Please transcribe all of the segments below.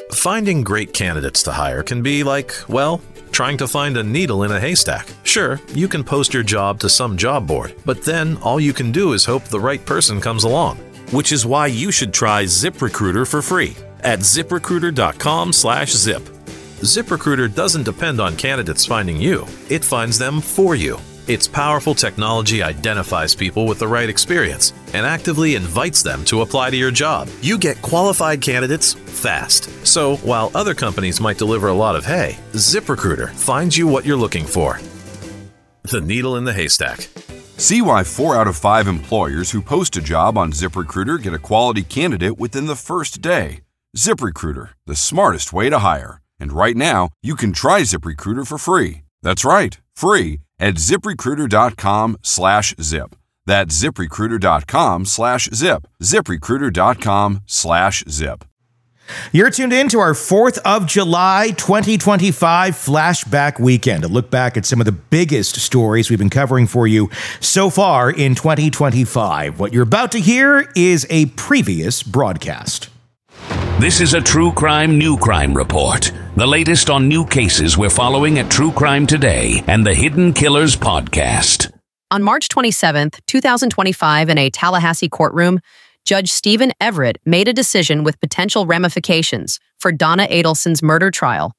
Finding great candidates to hire can be like, well, trying to find a needle in a haystack. Sure, you can post your job to some job board, but then all you can do is hope the right person comes along. Which is why you should try ZipRecruiter for free at ziprecruiter.com/zip. ZipRecruiter doesn't depend on candidates finding you. It finds them for you. Its powerful technology identifies people with the right experience and actively invites them to apply to your job. You get qualified candidates fast. So while other companies might deliver a lot of hay, ZipRecruiter finds you what you're looking for. The needle in the haystack. See why 4 out of 5 employers who post a job on ZipRecruiter get a quality candidate within the first day. ZipRecruiter, the smartest way to hire. And right now, you can try ZipRecruiter for free. That's right, free at ziprecruiter.com/zip. That's ziprecruiter.com/zip. ziprecruiter.com/zip. You're tuned in to our 4th of July 2025 flashback weekend, a look back at some of the biggest stories we've been covering for you so far in 2025. What you're about to hear is a previous broadcast. This is a True Crime New Crime Report. The latest on new cases we're following at True Crime Today and the Hidden Killers podcast. On March 27th, 2025, in a Tallahassee courtroom, Judge Stephen Everett made a decision with potential ramifications for Donna Adelson's murder trial.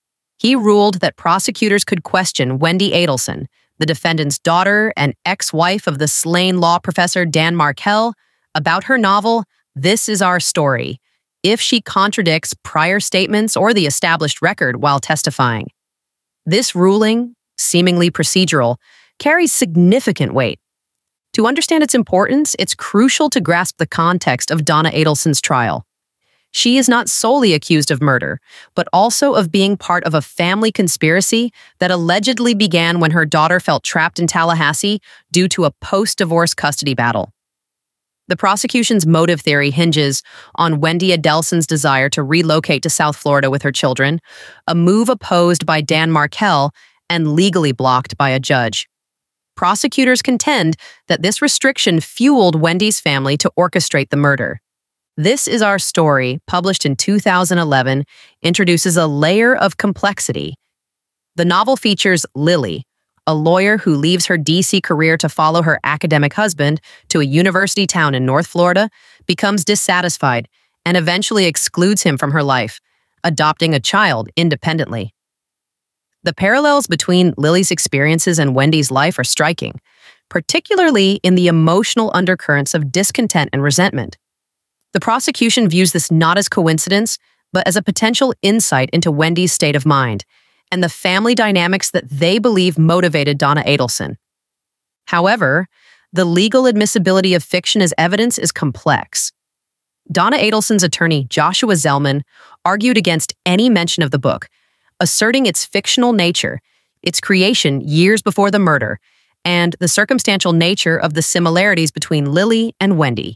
He ruled that prosecutors could question Wendy Adelson, the defendant's daughter and ex-wife of the slain law professor Dan Markel, about her novel, This Is Our Story, if she contradicts prior statements or the established record while testifying. This ruling, seemingly procedural, carries significant weight. To understand its importance, it's crucial to grasp the context of Donna Adelson's trial. She is not solely accused of murder, but also of being part of a family conspiracy that allegedly began when her daughter felt trapped in Tallahassee due to a post-divorce custody battle. The prosecution's motive theory hinges on Wendy Adelson's desire to relocate to South Florida with her children, a move opposed by Dan Markel and legally blocked by a judge. Prosecutors contend that this restriction fueled Wendy's family to orchestrate the murder. This Is Our Story, published in 2011, introduces a layer of complexity. The novel features Lily, a lawyer who leaves her D.C. career to follow her academic husband to a university town in North Florida, becomes dissatisfied, and eventually excludes him from her life, adopting a child independently. The parallels between Lily's experiences and Wendy's life are striking, particularly in the emotional undercurrents of discontent and resentment. The prosecution views this not as coincidence, but as a potential insight into Wendy's state of mind and the family dynamics that they believe motivated Donna Adelson. However, the legal admissibility of fiction as evidence is complex. Donna Adelson's attorney, Joshua Zellman, argued against any mention of the book, asserting its fictional nature, its creation years before the murder, and the circumstantial nature of the similarities between Lily and Wendy.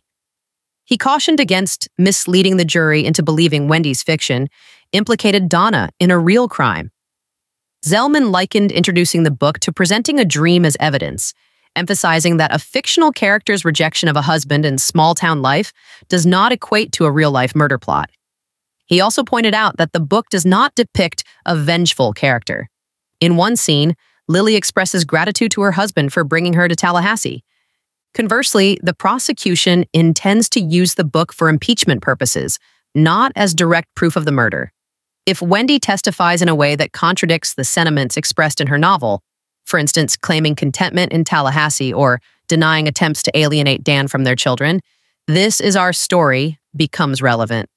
He cautioned against misleading the jury into believing Wendy's fiction implicated Donna in a real crime. Zellman likened introducing the book to presenting a dream as evidence, emphasizing that a fictional character's rejection of a husband in small-town life does not equate to a real-life murder plot. He also pointed out that the book does not depict a vengeful character. In one scene, Lily expresses gratitude to her husband for bringing her to Tallahassee. Conversely, the prosecution intends to use the book for impeachment purposes, not as direct proof of the murder. If Wendy testifies in a way that contradicts the sentiments expressed in her novel, for instance, claiming contentment in Tallahassee or denying attempts to alienate Dan from their children, This Is Our Story becomes relevant.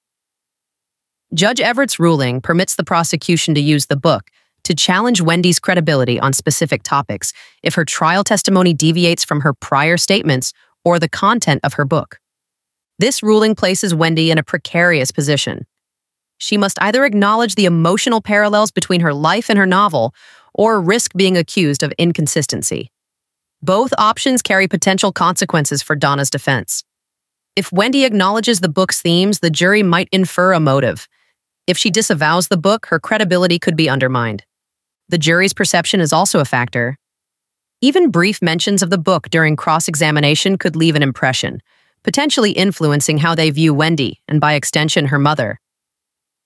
Judge Everett's ruling permits the prosecution to use the book to challenge Wendy's credibility on specific topics if her trial testimony deviates from her prior statements or the content of her book. This ruling places Wendy in a precarious position. She must either acknowledge the emotional parallels between her life and her novel or risk being accused of inconsistency. Both options carry potential consequences for Donna's defense. If Wendy acknowledges the book's themes, the jury might infer a motive. If she disavows the book, her credibility could be undermined. The jury's perception is also a factor. Even brief mentions of the book during cross-examination could leave an impression, potentially influencing how they view Wendy and, by extension, her mother.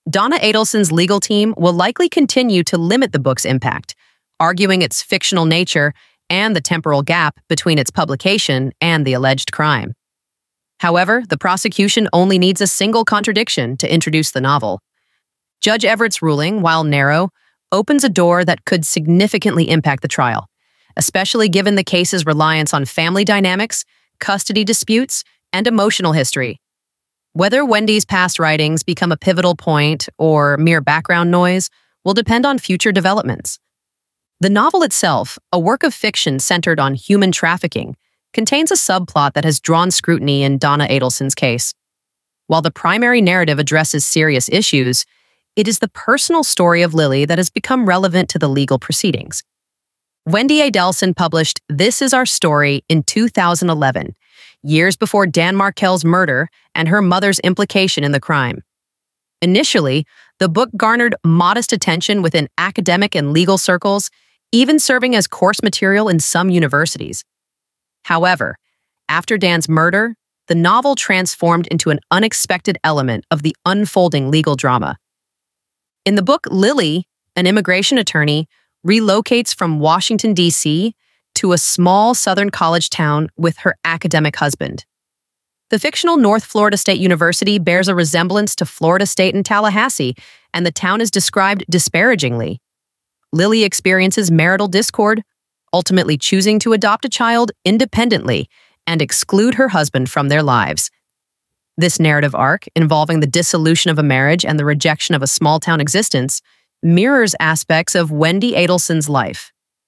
Donna Adelson's legal team will likely continue to limit the book's impact, arguing its fictional nature and the temporal gap between its publication and the alleged crime. However, the prosecution only needs a single contradiction to introduce the novel. Judge Everett's ruling, while narrow, opens a door that could significantly impact the trial, especially given the case's reliance on family dynamics, custody disputes, and emotional history. Whether Wendy's past writings become a pivotal point or mere background noise will depend on future developments. The novel itself, a work of fiction centered on human trafficking, contains a subplot that has drawn scrutiny in Donna Adelson's case. While the primary narrative addresses serious issues, it is the personal story of Lily that has become relevant to the legal proceedings. Wendy Adelson published This Is Our Story in 2011, years before Dan Markel's murder and her mother's implication in the crime. Initially, the book garnered modest attention within academic and legal circles, even serving as course material in some universities. However, after Dan's murder, the novel transformed into an unexpected element of the unfolding legal drama. In the book, Lily, an immigration attorney, relocates from Washington, D.C. to a small southern college town with her academic husband. The fictional North Florida State University bears a resemblance to Florida State and Tallahassee, and the town is described disparagingly. Lily experiences marital discord, ultimately choosing to adopt a child independently and exclude her husband from their lives. This narrative arc, involving the dissolution of a marriage and the rejection of a small-town existence, mirrors aspects of Wendy Adelson's life.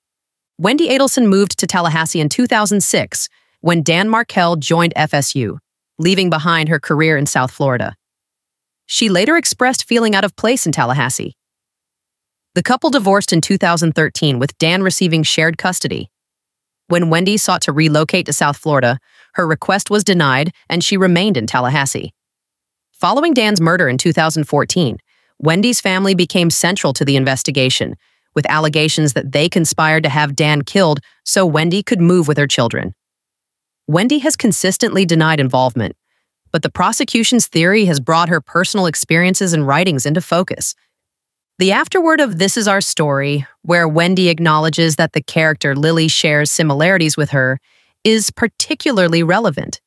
Wendy Adelson moved to Tallahassee in 2006 when Dan Markel joined FSU, leaving behind her career in South Florida. She later expressed feeling out of place in Tallahassee. The couple divorced in 2013, with Dan receiving shared custody. When Wendy sought to relocate to South Florida, her request was denied and she remained in Tallahassee. Following Dan's murder in 2014, Wendy's family became central to the investigation, with allegations that they conspired to have Dan killed so Wendy could move with her children. Wendy has consistently denied involvement, but the prosecution's theory has brought her personal experiences and writings into focus. The afterword of This Is Our Story, where Wendy acknowledges that the character Lily shares similarities with her, is particularly relevant.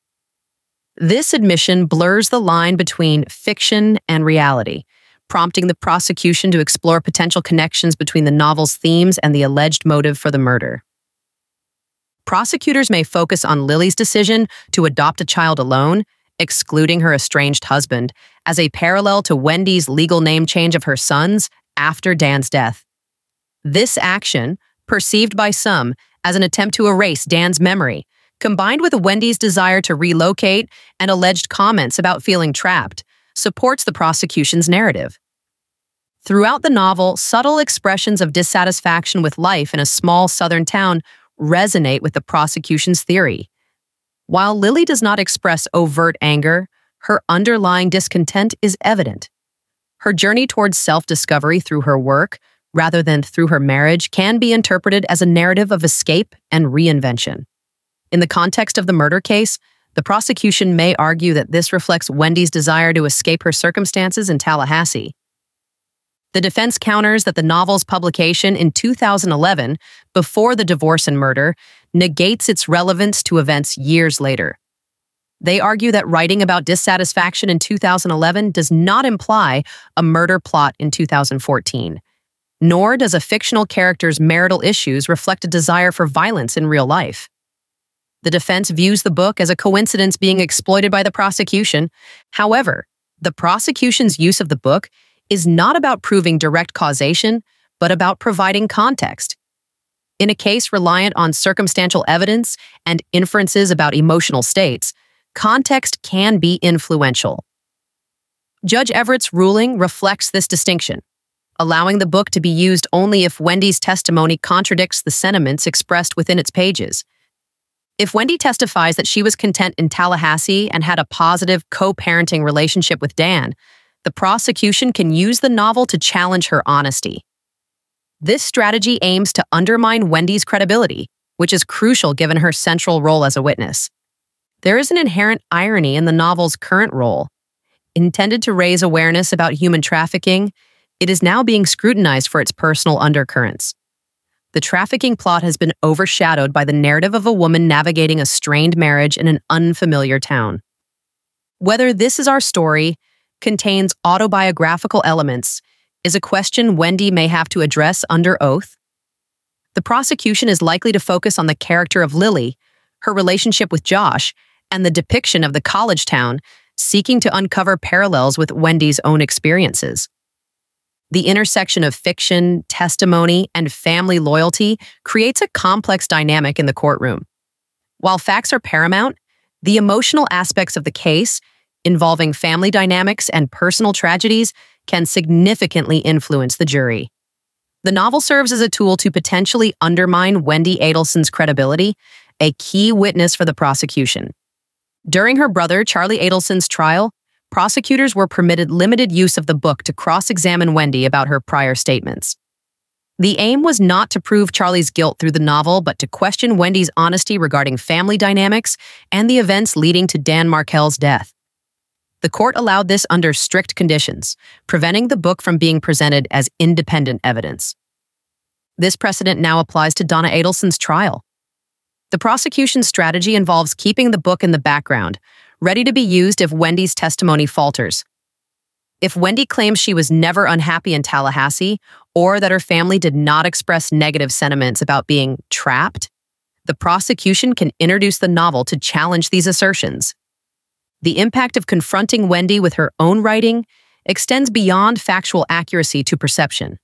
This admission blurs the line between fiction and reality, prompting the prosecution to explore potential connections between the novel's themes and the alleged motive for the murder. Prosecutors may focus on Lily's decision to adopt a child alone, excluding her estranged husband, as a parallel to Wendy's legal name change of her sons after Dan's death. This action, perceived by some as an attempt to erase Dan's memory, combined with Wendy's desire to relocate and alleged comments about feeling trapped, supports the prosecution's narrative. Throughout the novel, subtle expressions of dissatisfaction with life in a small southern town resonate with the prosecution's theory. While Lily does not express overt anger, her underlying discontent is evident. Her journey towards self-discovery through her work, rather than through her marriage, can be interpreted as a narrative of escape and reinvention. In the context of the murder case, the prosecution may argue that this reflects Wendy's desire to escape her circumstances in Tallahassee. The defense counters that the novel's publication in 2011, before the divorce and murder, negates its relevance to events years later. They argue that writing about dissatisfaction in 2011 does not imply a murder plot in 2014, nor does a fictional character's marital issues reflect a desire for violence in real life. The defense views the book as a coincidence being exploited by the prosecution. However, the prosecution's use of the book is not about proving direct causation, but about providing context. In a case reliant on circumstantial evidence and inferences about emotional states, context can be influential. Judge Everett's ruling reflects this distinction, allowing the book to be used only if Wendy's testimony contradicts the sentiments expressed within its pages. If Wendy testifies that she was content in Tallahassee and had a positive co-parenting relationship with Dan, the prosecution can use the novel to challenge her honesty. This strategy aims to undermine Wendy's credibility, which is crucial given her central role as a witness. There is an inherent irony in the novel's current role. intended to raise awareness about human trafficking, it is now being scrutinized for its personal undercurrents. The trafficking plot has been overshadowed by the narrative of a woman navigating a strained marriage in an unfamiliar town. Whether This Is Our Story contains autobiographical elements is a question Wendy may have to address under oath. The prosecution is likely to focus on the character of Lily, her relationship with Josh, and the depiction of the college town, seeking to uncover parallels with Wendy's own experiences. The intersection of fiction, testimony, and family loyalty creates a complex dynamic in the courtroom. While facts are paramount, the emotional aspects of the case, involving family dynamics and personal tragedies, can significantly influence the jury. The novel serves as a tool to potentially undermine Wendy Adelson's credibility, a key witness for the prosecution. During her brother Charlie Adelson's trial, prosecutors were permitted limited use of the book to cross-examine Wendy about her prior statements. The aim was not to prove Charlie's guilt through the novel, but to question Wendy's honesty regarding family dynamics and the events leading to Dan Markel's death. The court allowed this under strict conditions, preventing the book from being presented as independent evidence. This precedent now applies to Donna Adelson's trial. The prosecution's strategy involves keeping the book in the background, ready to be used if Wendy's testimony falters. If Wendy claims she was never unhappy in Tallahassee, or that her family did not express negative sentiments about being trapped, the prosecution can introduce the novel to challenge these assertions. The impact of confronting Wendy with her own writing extends beyond factual accuracy to perception.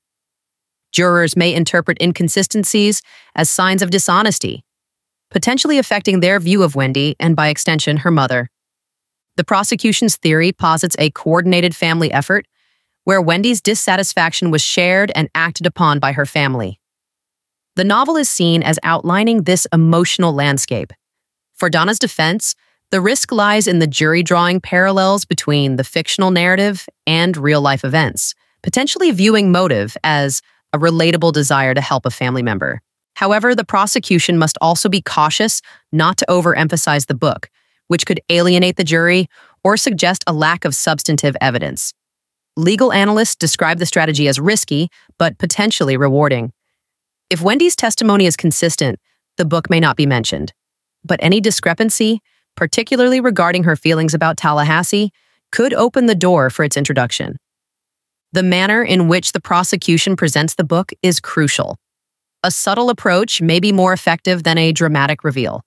Jurors may interpret inconsistencies as signs of dishonesty, potentially affecting their view of Wendy and, by extension, her mother. The prosecution's theory posits a coordinated family effort where Wendy's dissatisfaction was shared and acted upon by her family. The novel is seen as outlining this emotional landscape. For Donna's defense, the risk lies in the jury drawing parallels between the fictional narrative and real-life events, potentially viewing motive as a relatable desire to help a family member. However, the prosecution must also be cautious not to overemphasize the book, which could alienate the jury or suggest a lack of substantive evidence. Legal analysts describe the strategy as risky, but potentially rewarding. If Wendy's testimony is consistent, the book may not be mentioned. But any discrepancy, particularly regarding her feelings about Tallahassee, could open the door for its introduction. The manner in which the prosecution presents the book is crucial. A subtle approach may be more effective than a dramatic reveal.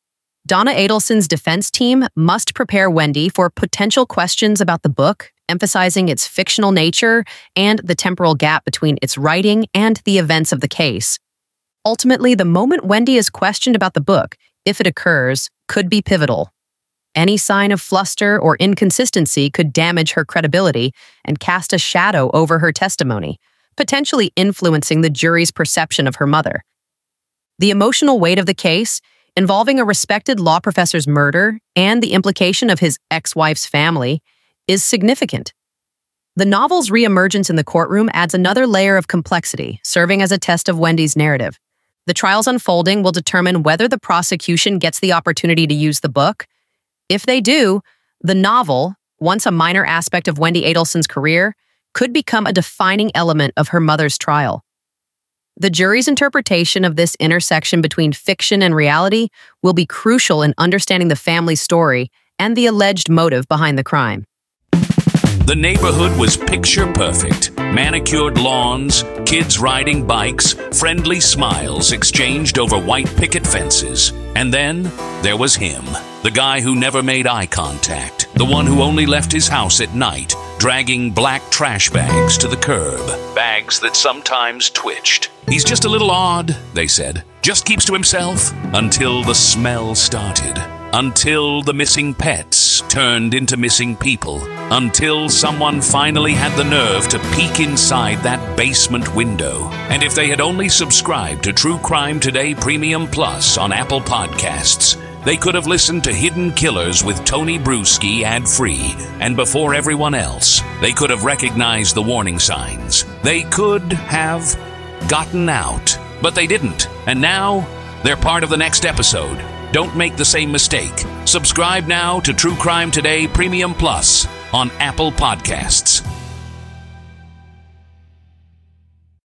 Donna Adelson's defense team must prepare Wendy for potential questions about the book, emphasizing its fictional nature and the temporal gap between its writing and the events of the case. Ultimately, the moment Wendy is questioned about the book, if it occurs, could be pivotal. Any sign of fluster or inconsistency could damage her credibility and cast a shadow over her testimony, potentially influencing the jury's perception of her mother. The emotional weight of the case, involving a respected law professor's murder and the implication of his ex-wife's family, is significant. The novel's reemergence in the courtroom adds another layer of complexity, serving as a test of Wendy's narrative. The trial's unfolding will determine whether the prosecution gets the opportunity to use the book. If they do, the novel, once a minor aspect of Wendy Adelson's career, could become a defining element of her mother's trial. The jury's interpretation of this intersection between fiction and reality will be crucial in understanding the family's story and the alleged motive behind the crime. The neighborhood was picture perfect. Manicured lawns, kids riding bikes, friendly smiles exchanged over white picket fences. And then there was him, the guy who never made eye contact, the one who only left his house at night, dragging black trash bags to the curb, bags that sometimes twitched. He's just a little odd, they said. Just keeps to himself until the smell started. Until the missing pets turned into missing people. Until someone finally had the nerve to peek inside that basement window. And if they had only subscribed to True Crime Today Premium Plus on Apple Podcasts, they could have listened to Hidden Killers with Tony Bruschi ad-free. And before everyone else, they could have recognized the warning signs. They could have gotten out. But they didn't. And now, they're part of the next episode. Don't make the same mistake. Subscribe now to True Crime Today Premium Plus on Apple Podcasts.